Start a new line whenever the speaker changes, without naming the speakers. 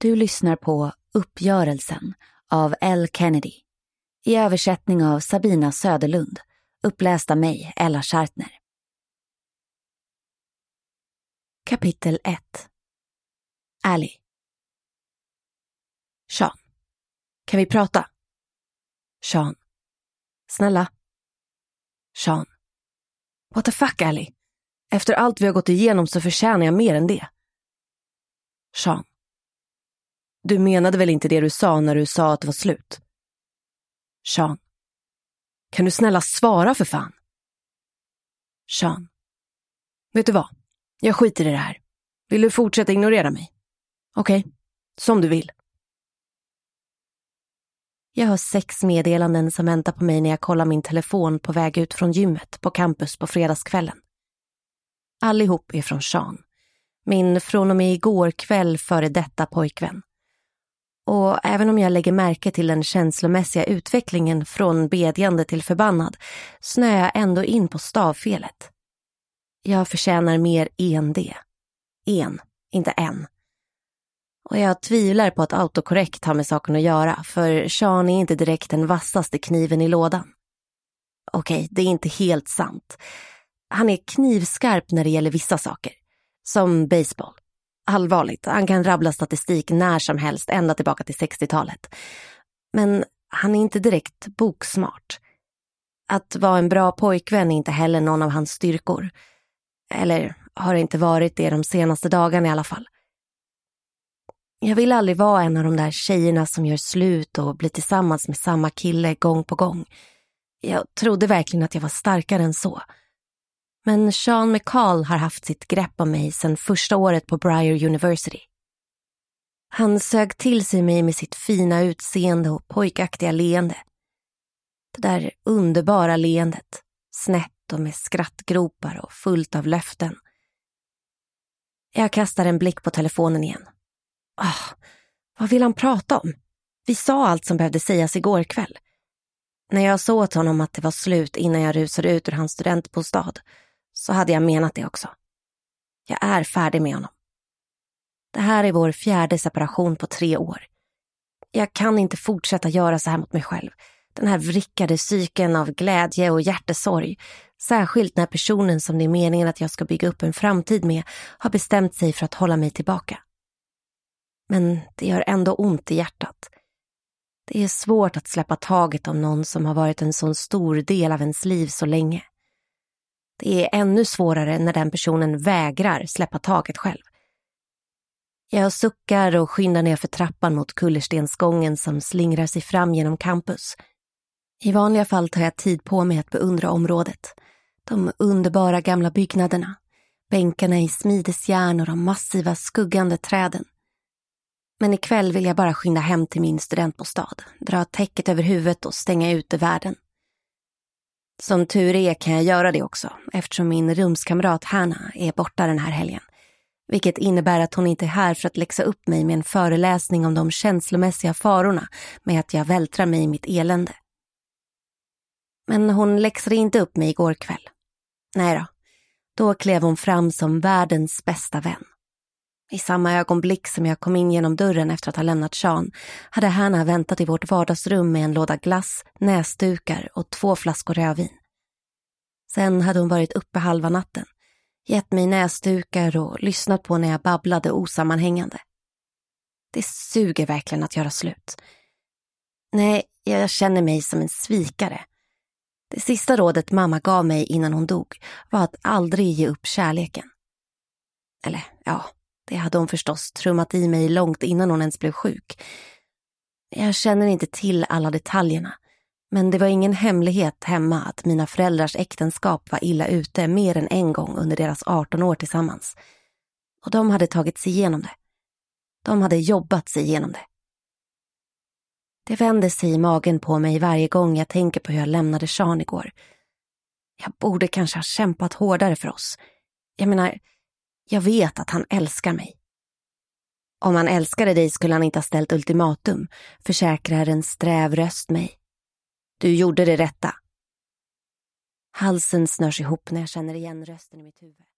Du lyssnar på Uppgörelsen av L. Kennedy. I översättning av Sabina Söderlund. Uppläst av mig, Ella Schartner. Kapitel 1. Ally. Sean. Kan vi prata? Sean. Snälla. Sean. What the fuck, Ally? Efter allt vi har gått igenom så förtjänar jag mer än det. Sean. Du menade väl inte det du sa när du sa att det var slut? Sean. Kan du snälla svara för fan? Sean. Vet du vad? Jag skiter i det här. Vill du fortsätta ignorera mig? Okej, som du vill. Jag har 6 meddelanden som väntar på mig när jag kollar min telefon på väg ut från gymmet på campus på fredagskvällen. Allihop är från Sean. Min från och med igår kväll före detta pojkvän. Och även om jag lägger märke till den känslomässiga utvecklingen från bedjande till förbannad snöar jag ändå in på stavfelet. Jag förtjänar mer en det. En, inte en. Och jag tvivlar på att autokorrekt har med saken att göra, för Sean är inte direkt den vassaste kniven i lådan. Okej, det är inte helt sant. Han är knivskarp när det gäller vissa saker. Som baseball. Allvarligt, han kan rabbla statistik när som helst ända tillbaka till 60-talet. Men han är inte direkt boksmart. Att vara en bra pojkvän är inte heller någon av hans styrkor. Eller har inte varit det de senaste dagarna i alla fall. Jag vill aldrig vara en av de där tjejerna som gör slut och blir tillsammans med samma kille gång på gång. Jag trodde verkligen att jag var starkare än så. Men Sean McCall har haft sitt grepp om mig sedan första året på Briar University. Han sög till sig mig med sitt fina utseende och pojkaktiga leende. Det där underbara leendet, snett och med skrattgropar och fullt av löften. Jag kastar en blick på telefonen igen. Vad vill han prata om? Vi sa allt som behövde sägas igår kväll. När jag sa åt honom att det var slut innan jag rusade ut ur hans studentbostad så hade jag menat det också. Jag är färdig med honom. Det här är vår 4:e separation på 3 år. Jag kan inte fortsätta göra så här mot mig själv. Den här vrickade psyken av glädje och hjärtesorg. Särskilt när personen som det är meningen att jag ska bygga upp en framtid med har bestämt sig för att hålla mig tillbaka. Men det gör ändå ont i hjärtat. Det är svårt att släppa taget om någon som har varit en sån stor del av ens liv så länge. Det är ännu svårare när den personen vägrar släppa taget själv. Jag suckar och skyndar ner för trappan mot kullerstensgången som slingrar sig fram genom campus. I vanliga fall tar jag tid på mig att beundra området. De underbara gamla byggnaderna, bänkarna i smidesjärn och de massiva skuggande träden. Men ikväll vill jag bara skynda hem till min studentbostad, dra täcket över huvudet och stänga ute världen. Som tur är kan jag göra det också, eftersom min rumskamrat Hannah är borta den här helgen. Vilket innebär att hon inte är här för att läxa upp mig med en föreläsning om de känslomässiga farorna med att jag vältrar mig i mitt elände. Men hon läxade inte upp mig igår kväll. Nej då klev hon fram som världens bästa vän. I samma ögonblick som jag kom in genom dörren efter att ha lämnat Sean hade Hannah väntat i vårt vardagsrum med en låda glass, näsdukar och 2 flaskor rödvin. Sen hade hon varit uppe halva natten, gett mig näsdukar och lyssnat på när jag babblade osammanhängande. Det suger verkligen att göra slut. Nej, jag känner mig som en svikare. Det sista rådet mamma gav mig innan hon dog var att aldrig ge upp kärleken. Eller ja, det hade hon förstås trummat i mig långt innan hon ens blev sjuk. Jag känner inte till alla detaljerna, men det var ingen hemlighet hemma att mina föräldrars äktenskap var illa ute mer än en gång under deras 18 år tillsammans. Och de hade tagit sig igenom det. De hade jobbat sig igenom det. Det vände sig i magen på mig varje gång jag tänker på hur jag lämnade Sean igår. Jag borde kanske ha kämpat hårdare för oss. Jag menar, jag vet att han älskar mig. Om han älskade dig skulle han inte ha ställt ultimatum, försäkrar en sträv röst mig. Du gjorde det rätta. Halsen snörs ihop när jag känner igen rösten i mitt huvud.